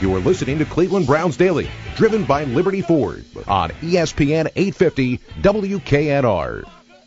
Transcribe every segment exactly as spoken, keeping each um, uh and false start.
You are listening to Cleveland Browns Daily, driven by Liberty Ford on E S P N eight fifty W K N R.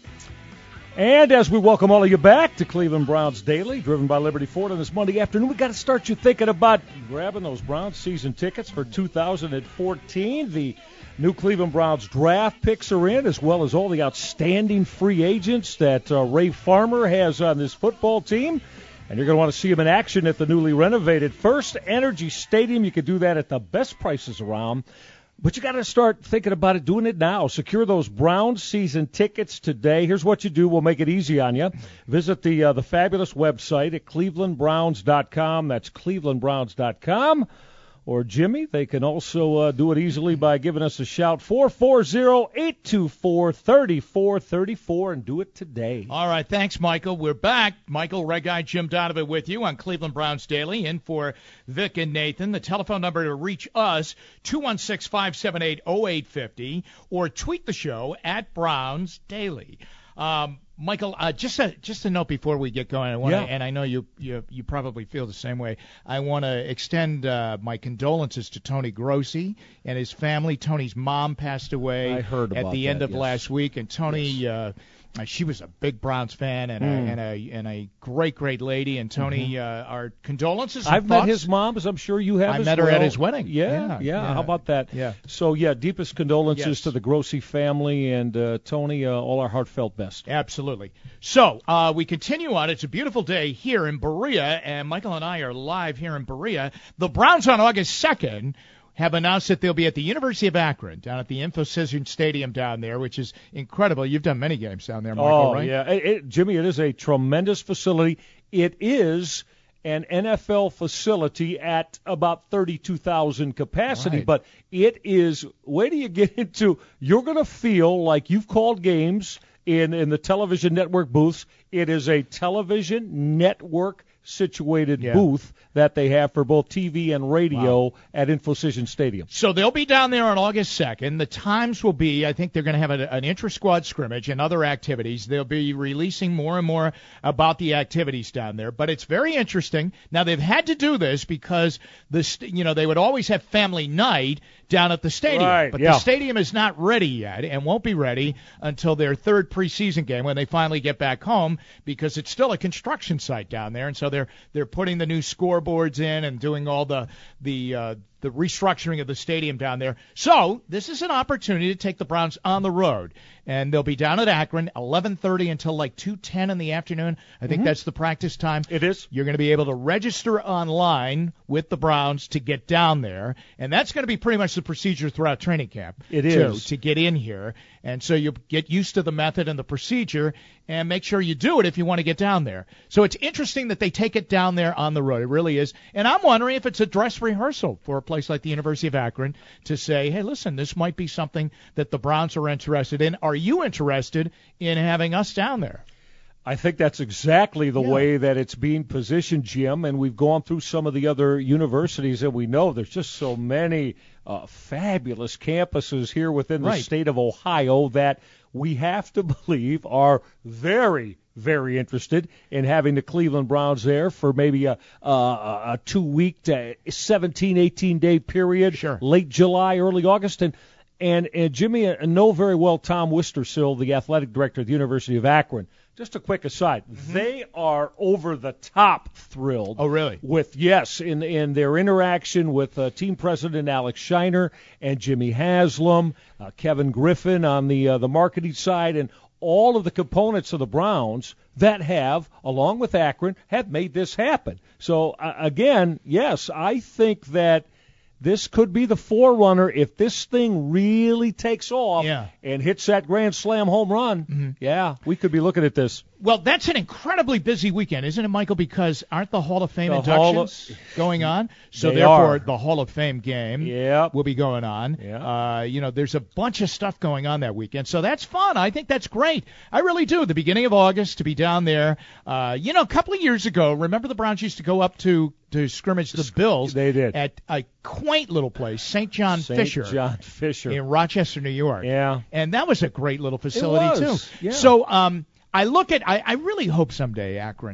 And as we welcome all of you back to Cleveland Browns Daily, driven by Liberty Ford on this Monday afternoon, we got to start you thinking about grabbing those Browns season tickets for two thousand fourteen. The new Cleveland Browns draft picks are in, as well as all the outstanding free agents that uh, Ray Farmer has on this football team. And you're going to want to see them in action at the newly renovated First Energy Stadium. You can do that at the best prices around. But you got to start thinking about it, doing it now. Secure those Browns season tickets today. Here's what you do. We'll make it easy on you. Visit the uh, the fabulous website at cleveland browns dot com. That's cleveland browns dot com. Or, Jimmy, they can also uh, do it easily by giving us a shout, four four zero, eight two four, three four three four, and do it today. All right, thanks, Michael. We're back. Michael, Red Guy, Jim Donovan with you on Cleveland Browns Daily. In for Vic and Nathan. The telephone number to reach us, two one six, five seven eight, zero eight five zero, or tweet the show at Browns Daily. Um, Michael, uh, just a just a note before we get going. I want yeah. and I know you, you you probably feel the same way. I want to extend uh, my condolences to Tony Grossi and his family. Tony's mom passed away I heard about at the that, end of yes. last week, and Tony. Yes. Uh, Uh, she was a big Browns fan and, mm. a, and a and a great, great lady. And Tony, mm-hmm. uh, our condolences. And I've thoughts. met his mom, as I'm sure you have. I as met her well. at his wedding. Yeah, Yeah, yeah. yeah. How about that? Yeah. So, yeah, deepest condolences Yes. to the Grossi family and uh, Tony. Uh, all our heartfelt best. Absolutely. So uh, we continue on. It's a beautiful day here in Berea, and Michael and I are live here in Berea. The Browns on August second have announced that they'll be at the University of Akron, down at the InfoCision Stadium down there, which is incredible. You've done many games down there, Michael, oh, right? yeah. It, it, Jimmy, it is a tremendous facility. It is an N F L facility at about thirty-two thousand capacity, Right. but it is, where do you get into, you're going to feel like you've called games in, in the television network booths. It is a television network situated Yeah. booth that they have for both T V and radio Wow. at InfoCision Stadium. So they'll be down there on August second. The times will be, I think they're going to have a, an intra-squad scrimmage and other activities. They'll be releasing more and more about the activities down there. But it's very interesting. Now, they've had to do this because, the you know, they would always have family night down at the stadium. Right, but yeah. the stadium is not ready yet and won't be ready until their third preseason game when they finally get back home, because it's still a construction site down there. And so they're they're putting the new scoreboards in and doing all the the uh, the restructuring of the stadium down there. So this is an opportunity to take the Browns on the road, and they'll be down at Akron eleven thirty until like two ten in the afternoon. I think Mm-hmm. that's the practice time. It is. You're going to be able to register online with the Browns to get down there, and that's going to be pretty much the procedure throughout training camp. It too, is. to get in here, and so you get used to the method and the procedure, and make sure you do it if you want to get down there. So it's interesting that they take it down there on the road. It really is. And I'm wondering if it's a dress rehearsal for a place like the University of Akron to say, hey, listen, this might be something that the Browns are interested in. Are you interested in having us down there? I think that's exactly the Yeah. way that it's being positioned, Jim, and we've gone through some of the other universities, and we know there's just so many uh, fabulous campuses here within the Right. state of Ohio that we have to believe are very, very interested in having the Cleveland Browns there for maybe a, a, a two-week to seventeen, eighteen-day period, Sure. late July, early August, and And, and Jimmy, I know very well Tom Wistersill, the athletic director at the University of Akron. Just a quick aside, mm-hmm. they are over the top thrilled. Oh, really? With, yes, in, in their interaction with uh, team president Alex Shiner and Jimmy Haslam, uh, Kevin Griffin on the uh, the marketing side, and all of the components of the Browns that have, along with Akron, have made this happen. So, uh, again, yes, I think that this could be the forerunner if this thing really takes off yeah. and hits that grand slam home run. Mm-hmm. Yeah, we could be looking at this. Well, that's an incredibly busy weekend, isn't it, Michael? Because aren't the Hall of Fame The inductions Hall of, going on? So they therefore, are. the Hall of Fame game yep. will be going on. Yep. Uh, you know, there's a bunch of stuff going on that weekend, so that's fun. I think that's great. I really do. The beginning of August to be down there. Uh, you know, a couple of years ago, remember the Browns used to go up to to scrimmage the Bills. They did. At a quaint little place, Saint John Saint Fisher. John Fisher. In Rochester, New York. Yeah. And that was a great little facility, it was. too. Yeah. So um, I look at, I, I really hope someday Akron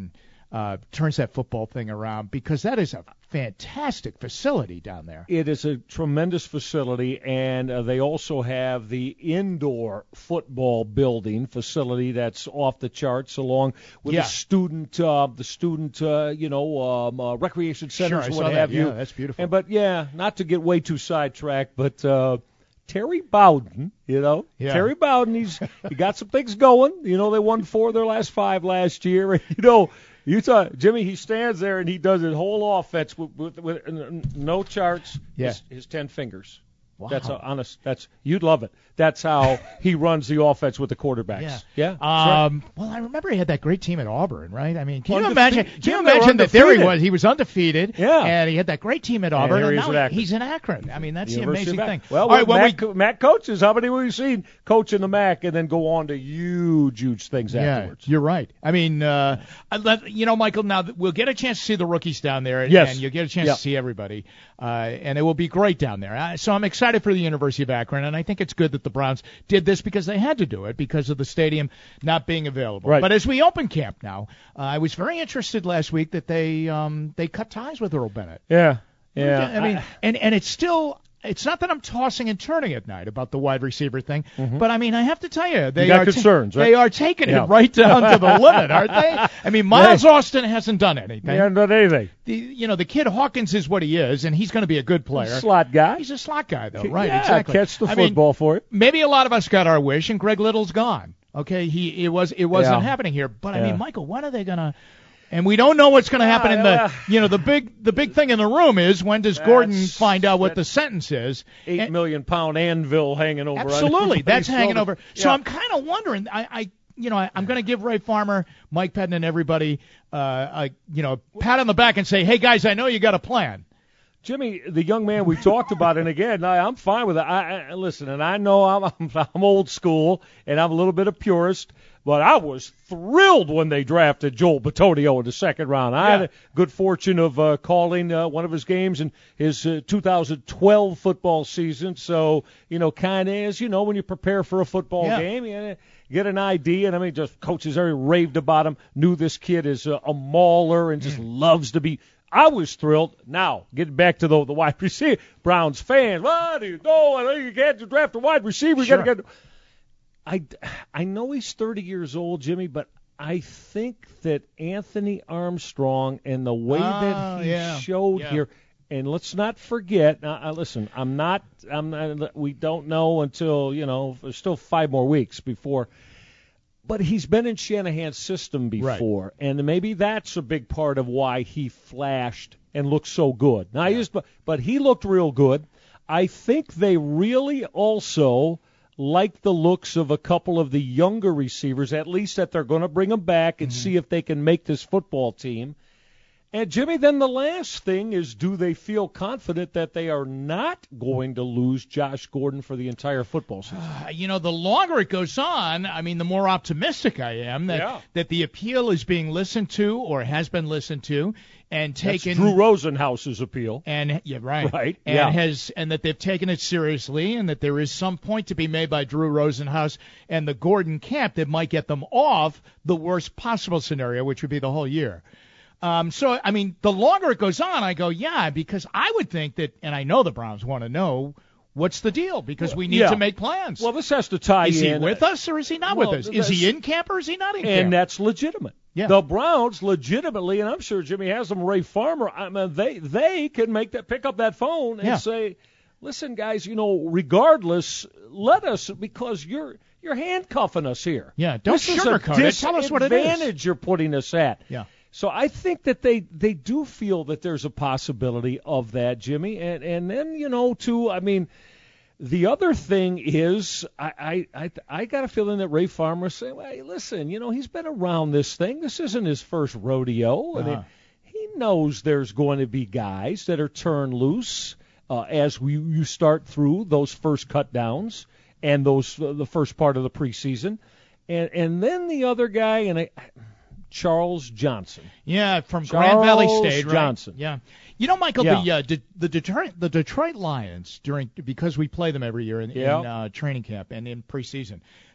uh, turns that football thing around, because that is a fantastic facility down there. It is a tremendous facility, and uh, they also have the indoor football building facility that's off the charts, along with Yeah. the student, uh, the student, uh, you know, um, uh, recreation centers, Sure, I what saw have that. you. Yeah, that's beautiful. And, but yeah, not to get way too sidetracked, but uh, Terry Bowden, you know, Yeah. Terry Bowden, he's he got some things going. You know, they won four of their last five last year. You know, you saw Jimmy. He stands there and he does his whole offense with, with, with no charts. Yeah. His, his ten fingers. Wow. That's a honest. That's you'd love it. That's how he runs the offense with the quarterbacks. Yeah. Yeah. that's right. Um, well, I remember he had that great team at Auburn, right? I mean, can you Undefe- imagine? Can you Jim, they were imagine that there he undefeated. was? He was undefeated. Yeah. And he had that great team at And Auburn, here and, he is now at Akron. he's in Akron. I mean, that's University the of amazing Mac. thing. Well, All right, when Mac, we Mac coaches. How many have we seen coach in the M A C and then go on to huge, huge things yeah, afterwards? you're right. I mean, uh, I let, you know, Michael. Now that we'll get a chance to see the rookies down there, Yes. and you'll get a chance Yeah. to see everybody, uh, and it will be great down there. Uh, so I'm excited for the University of Akron, and I think it's good that the Browns did this because they had to do it because of the stadium not being available. Right. But as we open camp now, uh, I was very interested last week that they um, they cut ties with Earl Bennett. Yeah. Yeah. I mean, and and it's still. It's not that I'm tossing and turning at night about the wide receiver thing, but I mean, I have to tell you, they You got are ta- concerns, right? they are taking Yeah. it right down to the limit, aren't they? I mean, Miles Austin hasn't done anything. He hasn't done anything. The, you know, the kid Hawkins is what he is, and he's going to be a good player. Slot guy. He's a slot guy, though, right? Yeah, exactly. catch the I mean, football for it. maybe a lot of us got our wish, and Greg Little's gone. Okay, he it was it wasn't Yeah. happening here, but I Yeah. mean, Michael, when are they going to? And we don't know what's going to happen in the, well. you know, the big the big thing in the room is when does Gordon That's- find out what that- the sentence is? Eight And- million pound anvil hanging over. on Absolutely, that's everybody's hanging shoulder. over. So Yeah. I'm kind of wondering. I, I, you know, I, I'm going to give Ray Farmer, Mike Pettin, and everybody, uh, a, you know, a pat on the back and say, "Hey guys, I know you got a plan." Jimmy, the young man we talked about, and again, I, I'm fine with it. I, I listen, and I know I'm, I'm I'm old school, and I'm a little bit of purist, but I was thrilled when they drafted Joel Bitonio in the second round. I had Yeah. a good fortune of uh, calling uh, one of his games in his uh, two thousand twelve football season. So, you know, kind of as you know, when you prepare for a football Yeah. game, you get an idea. And I mean, just coaches already raved about him. Knew this kid is a, a mauler and just loves to be. I was thrilled. Now, getting back to the the wide receiver, Browns fans. What do you know? I know you can't draft a wide receiver. You Sure. got to get. I, I know he's thirty years old, Jimmy, but I think that Anthony Armstrong and the way Oh, that he yeah. showed Yeah. here, and let's not forget. Now, uh, listen, I'm not. I'm not. We don't know until you know. There's still five more weeks before. But he's been in Shanahan's system before, and maybe that's a big part of why he flashed and looked so good. Now, I used, but he looked real good. I think they really also like the looks of a couple of the younger receivers, at least that they're going to bring them back and see if they can make this football team. And, Jimmy, then the last thing is, do they feel confident that they are not going to lose Josh Gordon for the entire football season? Uh, you know, the longer it goes on, I mean, the more optimistic I am that Yeah. that the appeal is being listened to or has been listened to and That's taken. Drew Rosenhaus's appeal. And yeah, right, Right, and yeah. has and that they've taken it seriously, and that there is some point to be made by Drew Rosenhaus and the Gordon camp that might get them off the worst possible scenario, which would be the whole year. Um, so I mean, the longer it goes on, I go, yeah, because I would think that, and I know the Browns want to know what's the deal because we need Yeah. to make plans. Well, this has to tie is he in. with us or is he not Well, with us? Is he that's- in camp or is he not in camp? And that's legitimate. Yeah. The Browns legitimately, and I'm sure Jimmy has them, Ray Farmer, I mean, they they can make that pick up that phone and Yeah. say, listen, guys, you know, regardless, let us, because you're you're handcuffing us here. Yeah, don't this sugarcoat it. is a Tell us what it is. disadvantage you're putting us at. Yeah. So I think that they, they do feel that there's a possibility of that, Jimmy. And and then, you know, too, I mean, the other thing is I I, I, I got a feeling that Ray Farmer is saying, well, hey, listen, you know, he's been around this thing. This isn't his first rodeo. I mean, Uh-huh. he knows there's going to be guys that are turned loose uh, as we you start through those first cut downs and those uh, the first part of the preseason. And and then the other guy, and I, Charles Johnson. Yeah, from Charles Grand Valley State, right? Johnson. Yeah. You know, Michael, Yeah. the uh, De- the Detroit the Detroit Lions during because we play them every year in, Yeah. in uh, training camp and in preseason.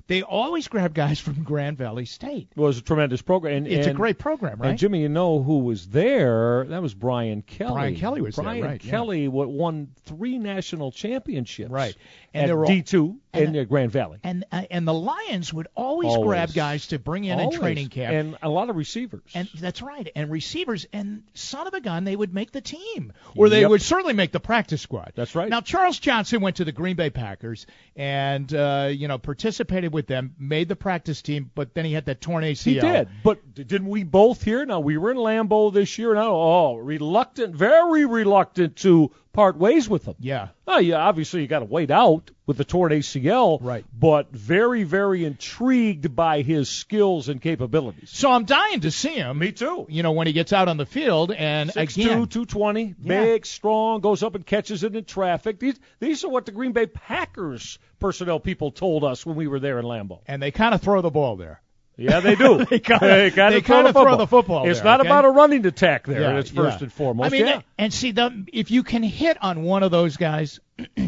they always grab guys from Grand Valley State. It was a tremendous program. And, it's and, a great program, right? And, Jimmy, you know who was there? That was Brian Kelly. Brian Kelly was Brian there, right. Kelly yeah. won three national championships. Right. And at they were all, D two and, in uh, Grand Valley. And uh, and the Lions would always, always grab guys to bring in always. in training camp. And a lot of receivers. And that's right. And receivers. And son of a gun, they would make the team. Or they yep. would certainly make the practice squad. That's right. Now, Charles Johnson went to the Green Bay Packers and, uh, you know, participated with them, made the practice team, but then he had that torn A C L. He did. But didn't we both hear? Now, we were in Lambeau this year, and I, oh, reluctant, very reluctant to part ways with him. Yeah. Oh, yeah, obviously you got to wait out with the torn A C L. Right. But very, very intrigued by his skills and capabilities. So I'm dying to see him. Me too. You know, when he gets out on the field. And six again, two, two twenty, Yeah. big, strong, goes up and catches it in traffic. These, these are what the Green Bay Packers personnel people told us when we were there in Lambeau. And they kind of throw the ball there. Yeah, they do. they kind they of throw, throw, the throw the football. It's there, not okay? about a running attack there. Yeah, it's first yeah. and foremost. I mean, yeah. and see, the, if you can hit on one of those guys,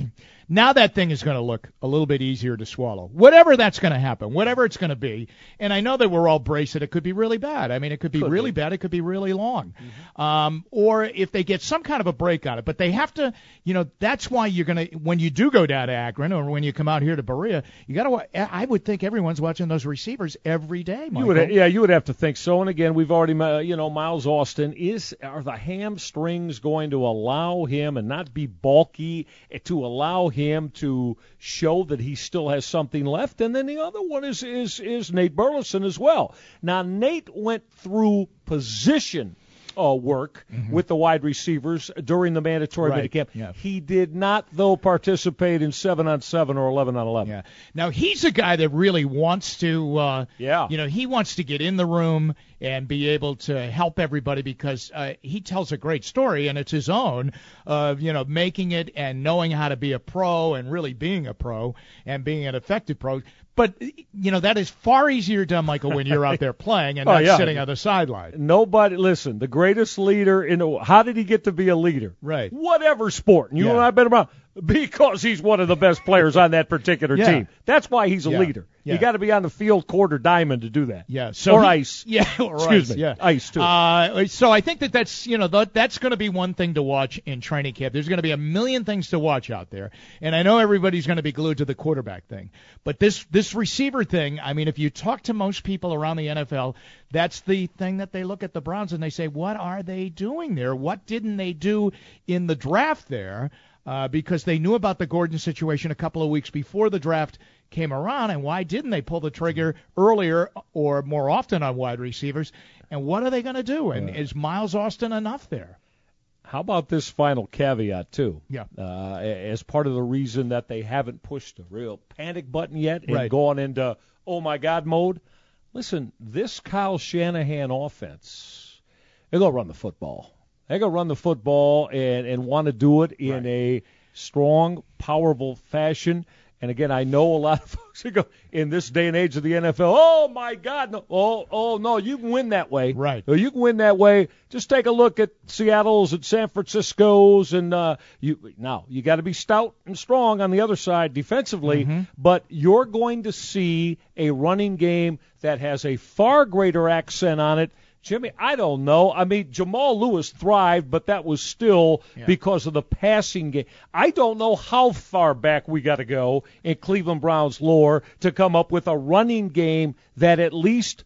now that thing is going to look a little bit easier to swallow. Whatever that's going to happen, whatever it's going to be. And I know that we're all braced that it could be really bad. I mean, it could be could really be. bad. It could be really long. Mm-hmm. Um, or if they get some kind of a break on it. But they have to, you know, that's why you're going to, when you do go down to Akron or when you come out here to Berea, you got to, I would think everyone's watching those receivers every day, Michael. You would, yeah, you would have to think so. And again, we've already, uh, you know, Miles Austin, is are the hamstrings going to allow him and not be bulky, to allow him to show that he still has something left? And then the other one is is is Nate Burleson as well. Now, Nate went through position uh, work mm-hmm. with the wide receivers during the mandatory right. minicamp. Yeah. He did not, though, participate in seven on seven or eleven on eleven. Yeah. Now, he's a guy that really wants to, uh, yeah. you know, he wants to get in the room and be able to help everybody because uh, he tells a great story, and it's his own of, you know, making it and knowing how to be a pro and really being a pro and being an effective pro. But, you know, that is far easier done, Michael, when you're out there playing and oh, not yeah. sitting on the sideline. Nobody, listen, the greatest leader in the, how did he get to be a leader? Right. Whatever sport. You yeah. and I have been around. Because he's one of the best players on that particular yeah. team. That's why he's a yeah. leader. Yeah. You got to be on the field, court, or diamond to do that. Yeah. So or he, ice. Yeah. Or Excuse ice, me. Yeah. Ice too. Uh, so I think that that's you know th- that's going to be one thing to watch in training camp. There's going to be a million things to watch out there, and I know everybody's going to be glued to the quarterback thing. But this this receiver thing, I mean, if you talk to most people around the N F L, that's the thing that they look at the Browns and they say, what are they doing there? What didn't they do in the draft there? Uh, because they knew about the Gordon situation a couple of weeks before the draft came around, and why didn't they pull the trigger earlier or more often on wide receivers? And what are they going to do? And is Miles Austin enough there? How about this final caveat, too? Yeah. Uh, as part of the reason that they haven't pushed a real panic button yet and right. gone into, oh, my God mode. Listen, this Kyle Shanahan offense, they're going to run the football. They're going to run the football and, and want to do it in right. a strong, powerful fashion. And, again, I know a lot of folks who go, in this day and age of the N F L, oh, my God, no, oh, oh no, you can win that way. Right. Or you can win that way. Just take a look at Seattle's and San Francisco's. And uh, you now, you got to be stout and strong on the other side defensively, mm-hmm. but you're going to see a running game that has a far greater accent on it. Jimmy, I don't know. I mean, Jamal Lewis thrived, but that was still yeah. because of the passing game. I don't know how far back we got to go in Cleveland Browns lore to come up with a running game that at least,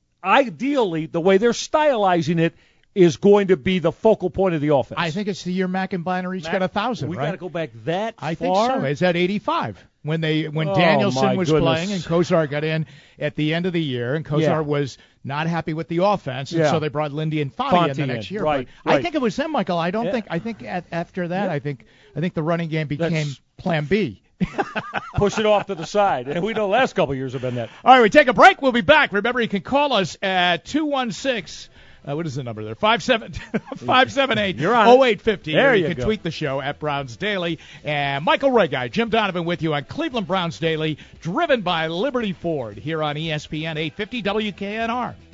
ideally, the way they're stylizing it, is going to be the focal point of the offense. I think it's the year Mack and Byner each Mack, got a thousand. We right? got to go back that I far. think so. It's at eighty-five when they when Oh, Danielson my was goodness. playing and Kosar got in at the end of the year, and Kosar Yeah. was not happy with the offense, and Yeah. so they brought Lindy and Fonte, Fonte in the in, next year. right, But I right. think it was them, Michael. I don't Yeah. think. I think at, after that, Yeah. I think I think the running game became That's- Plan B. Push it off to the side. And we know the last couple of years have been that. All right, we take a break. We'll be back. Remember, you can call us at two one six. Uh, what is the number there? five seven five seven eight You're on oh eight fifty. There you you can go. tweet the show at Browns Daily. And Michael Regai, Jim Donovan with you on Cleveland Browns Daily, driven by Liberty Ford here on E S P N eight fifty W K N R.